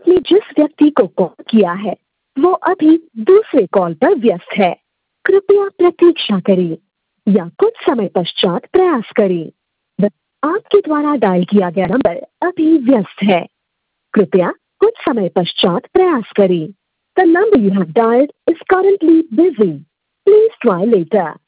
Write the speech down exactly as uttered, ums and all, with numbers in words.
आपने जिस व्यक्ति को कॉल किया है वो अभी दूसरे कॉल पर व्यस्त है। कृपया प्रतीक्षा करें या कुछ समय पश्चात प्रयास करें। द- आपके द्वारा डायल किया गया नंबर अभी व्यस्त है। कृपया कुछ समय पश्चात प्रयास करें। The number you have dialled is currently busy. Please try letter.